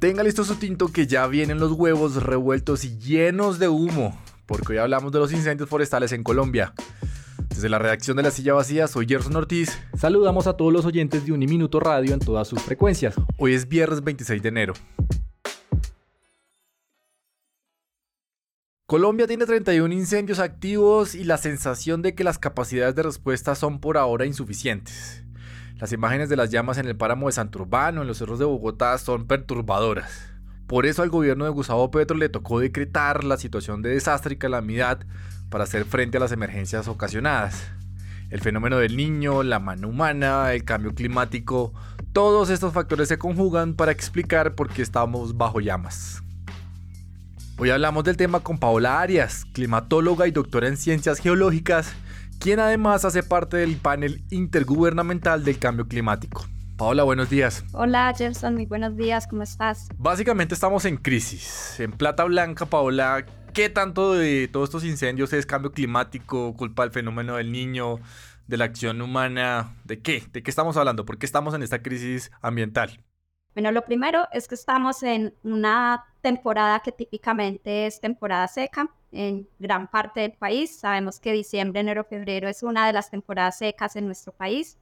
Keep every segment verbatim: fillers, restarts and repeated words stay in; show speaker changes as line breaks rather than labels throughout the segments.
Tenga listo su tinto que ya vienen los huevos revueltos y llenos de humo, porque hoy hablamos de los incendios forestales en Colombia. Desde la redacción de La Silla Vacía, soy Gerson Ortiz.
Saludamos a todos los oyentes de Uniminuto Radio en todas sus frecuencias.
Hoy es viernes veintiséis de enero. Colombia tiene treinta y uno incendios activos y la sensación de que las capacidades de respuesta son por ahora insuficientes. Las imágenes de las llamas en el páramo de Santurbano, en los cerros de Bogotá, son perturbadoras. Por eso al gobierno de Gustavo Petro le tocó decretar la situación de desastre y calamidad para hacer frente a las emergencias ocasionadas. El fenómeno del Niño, la mano humana, el cambio climático, todos estos factores se conjugan para explicar por qué estamos bajo llamas. Hoy hablamos del tema con Paola Arias, climatóloga y doctora en ciencias geológicas, quien además hace parte del panel intergubernamental del cambio climático. Paola, buenos días.
Hola, Gerson, muy buenos días, ¿cómo estás?
Básicamente estamos en crisis. En plata blanca, Paola, ¿qué tanto de todos estos incendios es cambio climático, culpa del fenómeno del Niño, de la acción humana? ¿De qué? ¿De qué estamos hablando? ¿Por qué estamos en esta crisis ambiental?
Bueno, lo primero es que estamos en una temporada que típicamente es temporada seca en gran parte del país. Sabemos que diciembre, enero, febrero es una de las temporadas secas en nuestro país.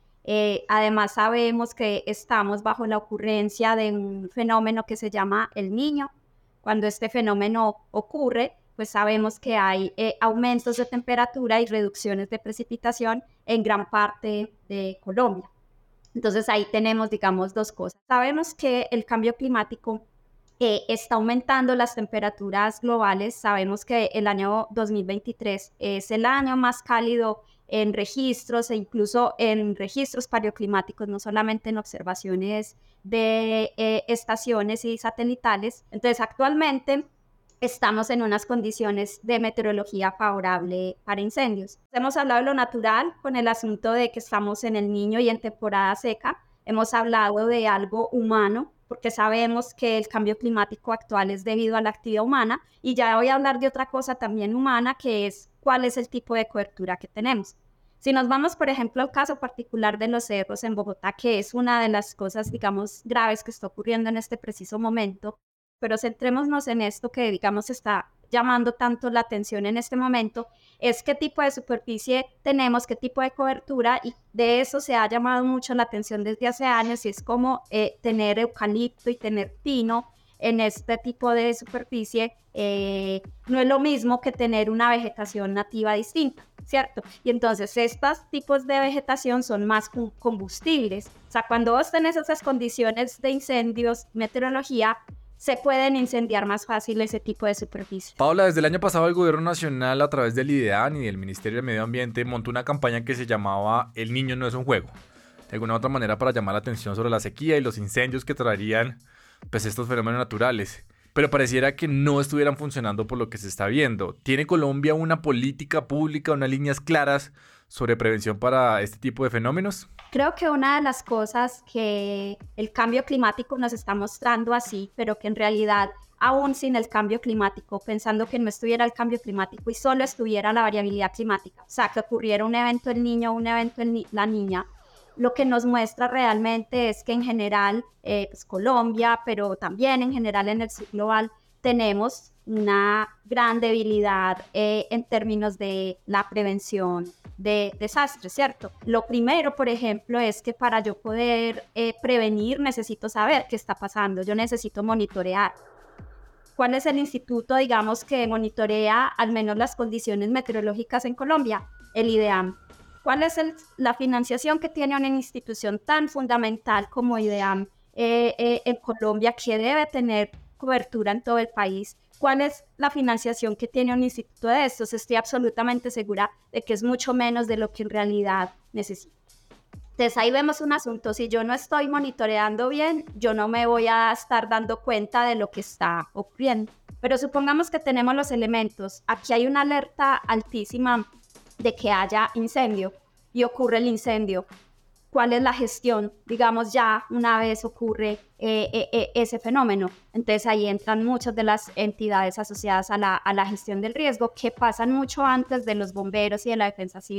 Eh, además sabemos que estamos bajo la ocurrencia de un fenómeno que se llama el Niño. Cuando este fenómeno ocurre, pues sabemos que hay eh, aumentos de temperatura y reducciones de precipitación en gran parte de Colombia. Entonces ahí tenemos, digamos, dos cosas. Sabemos que el cambio climático eh, está aumentando las temperaturas globales. Sabemos que el año dos mil veintitrés es el año más cálido en registros e incluso en registros paleoclimáticos, no solamente en observaciones de eh, estaciones y satelitales. Entonces actualmente estamos en unas condiciones de meteorología favorable para incendios. Hemos hablado de lo natural con el asunto de que estamos en el Niño y en temporada seca. Hemos hablado de algo humano, porque sabemos que el cambio climático actual es debido a la actividad humana. Y ya voy a hablar de otra cosa también humana, que es cuál es el tipo de cobertura que tenemos. Si nos vamos, por ejemplo, al caso particular de los cerros en Bogotá, que es una de las cosas, digamos, graves que está ocurriendo en este preciso momento, pero centrémonos en esto que, digamos, está llamando tanto la atención en este momento, es qué tipo de superficie tenemos, qué tipo de cobertura, y de eso se ha llamado mucho la atención desde hace años, y es como eh, tener eucalipto y tener pino en este tipo de superficie eh, no es lo mismo que tener una vegetación nativa distinta, ¿cierto? Y entonces estos tipos de vegetación son más combustibles. O sea, cuando vos tenés esas condiciones de incendios, meteorología, se pueden incendiar más fácil ese tipo de superficie.
Paola, desde el año pasado el gobierno nacional a través del IDEAN y del Ministerio de Medio Ambiente montó una campaña que se llamaba El Niño no es un juego. De alguna u otra manera para llamar la atención sobre la sequía y los incendios que traerían pues, estos fenómenos naturales. Pero pareciera que no estuvieran funcionando por lo que se está viendo. ¿Tiene Colombia una política pública, unas líneas claras sobre prevención para este tipo de fenómenos?
Creo que una de las cosas que el cambio climático nos está mostrando así, pero que en realidad aún sin el cambio climático, pensando que no estuviera el cambio climático y solo estuviera la variabilidad climática, o sea, que ocurriera un evento el Niño, un evento en ni- la Niña, lo que nos muestra realmente es que en general, eh, pues Colombia, pero también en general en el sur global, tenemos una gran debilidad eh, en términos de la prevención de desastres, ¿cierto? Lo primero, por ejemplo, es que para yo poder eh, prevenir necesito saber qué está pasando, yo necesito monitorear. ¿Cuál es el instituto, digamos, que monitorea al menos las condiciones meteorológicas en Colombia? El IDEAM. ¿Cuál es el, la financiación que tiene una institución tan fundamental como IDEAM eh, eh, en Colombia, que debe tener cobertura en todo el país? ¿Cuál es la financiación que tiene un instituto de estos? Estoy absolutamente segura de que es mucho menos de lo que en realidad necesita. Entonces ahí vemos un asunto, si yo no estoy monitoreando bien, yo no me voy a estar dando cuenta de lo que está ocurriendo. Pero supongamos que tenemos los elementos, aquí hay una alerta altísima de que haya incendio y ocurre el incendio. ¿Cuál es la gestión? Digamos, ya una vez ocurre eh, eh, eh, ese fenómeno. Entonces ahí entran muchas de las entidades asociadas a la, a la gestión del riesgo que pasan mucho antes de los bomberos y de la defensa civil,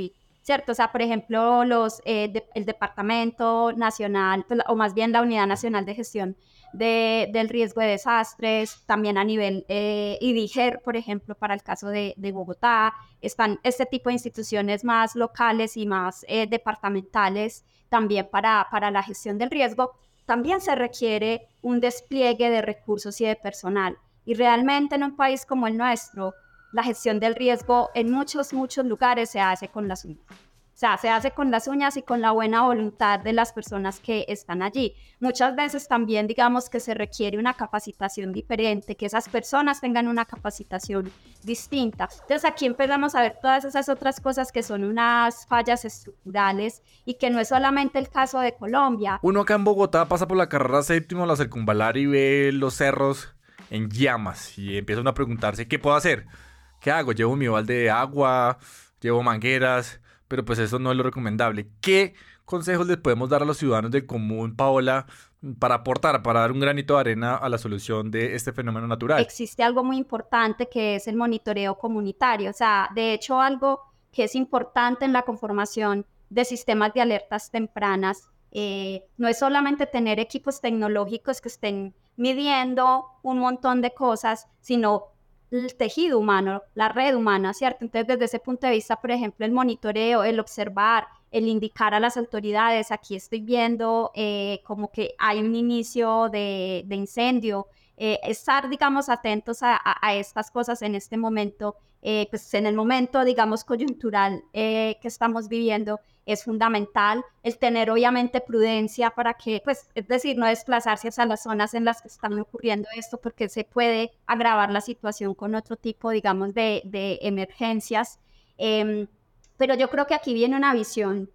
¿cierto? O sea, por ejemplo, los, eh, de, el Departamento Nacional, pues, o más bien la Unidad Nacional de Gestión de, del Riesgo de Desastres, también a nivel eh, IDIGER, por ejemplo, para el caso de, de Bogotá, están este tipo de instituciones más locales y más eh, departamentales también para, para la gestión del riesgo. También se requiere un despliegue de recursos y de personal. Y realmente en un país como el nuestro, la gestión del riesgo en muchos, muchos lugares se hace con las uñas. O sea, se hace con las uñas y con la buena voluntad de las personas que están allí. Muchas veces también, digamos, que se requiere una capacitación diferente, que esas personas tengan una capacitación distinta. Entonces aquí empezamos a ver todas esas otras cosas que son unas fallas estructurales y que no es solamente el caso de Colombia.
Uno acá en Bogotá pasa por la carrera séptima o la circunvalar y ve los cerros en llamas y empieza uno a preguntarse, ¿qué puedo hacer? ¿Qué hago? ¿Llevo mi balde de agua? ¿Llevo mangueras? Pero pues eso no es lo recomendable. ¿Qué consejos les podemos dar a los ciudadanos del común, Paola, para aportar, para dar un granito de arena a la solución de este fenómeno natural?
Existe algo muy importante que es el monitoreo comunitario. O sea, de hecho, algo que es importante en la conformación de sistemas de alertas tempranas eh, no es solamente tener equipos tecnológicos que estén midiendo un montón de cosas, sino el tejido humano, la red humana, ¿cierto? Entonces, desde ese punto de vista, por ejemplo, el monitoreo, el observar, el indicar a las autoridades, aquí estoy viendo eh, como que hay un inicio de, de incendio, eh, estar, digamos, atentos a, a, a estas cosas en este momento, eh, pues en el momento, digamos, coyuntural eh, que estamos viviendo, es fundamental el tener obviamente prudencia para que, pues, es decir, no desplazarse hacia las zonas en las que están ocurriendo esto porque se puede agravar la situación con otro tipo, digamos, de, de emergencias. Eh, pero yo creo que aquí viene una visión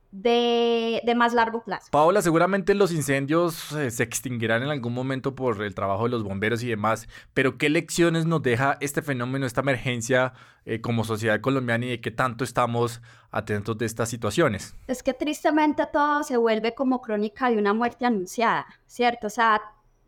de, de más largo plazo.
Paola, seguramente los incendios eh, se extinguirán en algún momento por el trabajo de los bomberos y demás, pero ¿qué lecciones nos deja este fenómeno, esta emergencia eh, como sociedad colombiana y de qué tanto estamos atentos de estas situaciones?
Es que tristemente todo se vuelve como crónica de una muerte anunciada, ¿cierto? O sea,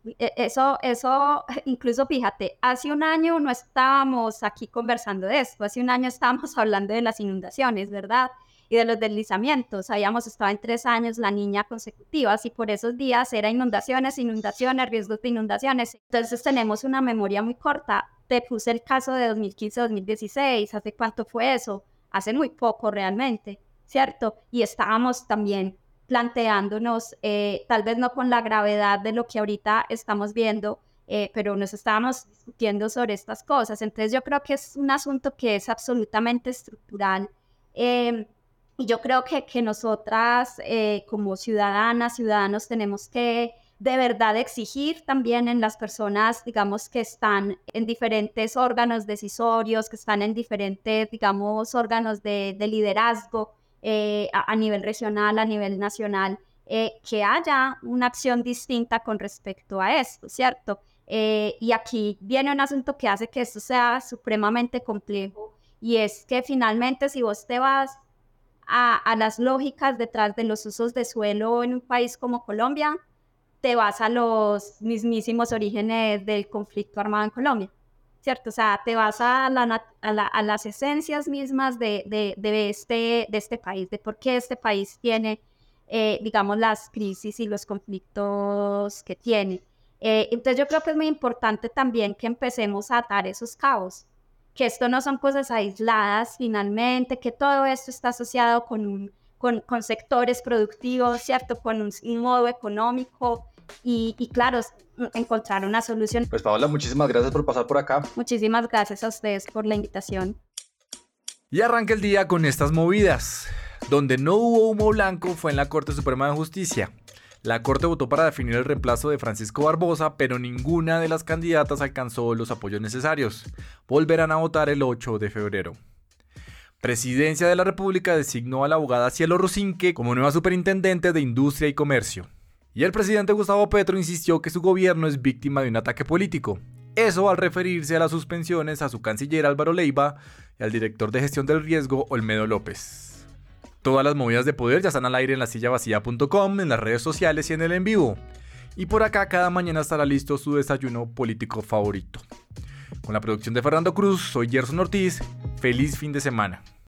eso, eso, incluso fíjate, hace un año no estábamos aquí conversando de esto, hace un año estábamos hablando de las inundaciones, ¿verdad? Y de los deslizamientos. Habíamos estado en tres años la niña consecutivas y por esos días era inundaciones, inundaciones, riesgos de inundaciones. Entonces tenemos una memoria muy corta. Te puse el caso de dos mil quince dos mil dieciséis. ¿Hace cuánto fue eso? Hace muy poco realmente, ¿cierto? Y estábamos también planteándonos, eh, tal vez no con la gravedad de lo que ahorita estamos viendo, eh, pero nos estábamos discutiendo sobre estas cosas. Entonces yo creo que es un asunto que es absolutamente estructural. Eh, Y yo creo que, que nosotras eh, como ciudadanas, ciudadanos, tenemos que de verdad exigir también en las personas, digamos, que están en diferentes órganos decisorios, que están en diferentes, digamos, órganos de, de liderazgo eh, a, a nivel regional, a nivel nacional, eh, que haya una acción distinta con respecto a esto, ¿cierto? Eh, y aquí viene un asunto que hace que esto sea supremamente complejo y es que finalmente si vos te vas A, a las lógicas detrás de los usos de suelo en un país como Colombia, te vas a los mismísimos orígenes del conflicto armado en Colombia, ¿cierto? O sea, te vas a, la, a, la, a las esencias mismas de, de, de, este, de este país, de por qué este país tiene, eh, digamos, las crisis y los conflictos que tiene. Eh, entonces yo creo que es muy importante también que empecemos a atar esos cabos, que esto no son cosas aisladas finalmente, que todo esto está asociado con, un, con, con sectores productivos, ¿cierto? Con un, un modo económico y, y claro, encontrar una solución.
Pues Paola, muchísimas gracias por pasar por acá.
Muchísimas gracias a ustedes por la invitación.
Y arranca el día con estas movidas. Donde no hubo humo blanco fue en la Corte Suprema de Justicia. La Corte votó para definir el reemplazo de Francisco Barbosa, pero ninguna de las candidatas alcanzó los apoyos necesarios. Volverán a votar el ocho de febrero. Presidencia de la República designó a la abogada Cielo Rusinque como nueva superintendente de Industria y Comercio. Y el presidente Gustavo Petro insistió que su gobierno es víctima de un ataque político. Eso al referirse a las suspensiones a su canciller Álvaro Leiva y al director de gestión del riesgo Olmedo López. Todas las movidas de poder ya están al aire en la silla vacía punto com, en las redes sociales y en el en vivo. Y por acá cada mañana estará listo su desayuno político favorito. Con la producción de Fernando Cruz, soy Gerson Ortiz. Feliz fin de semana.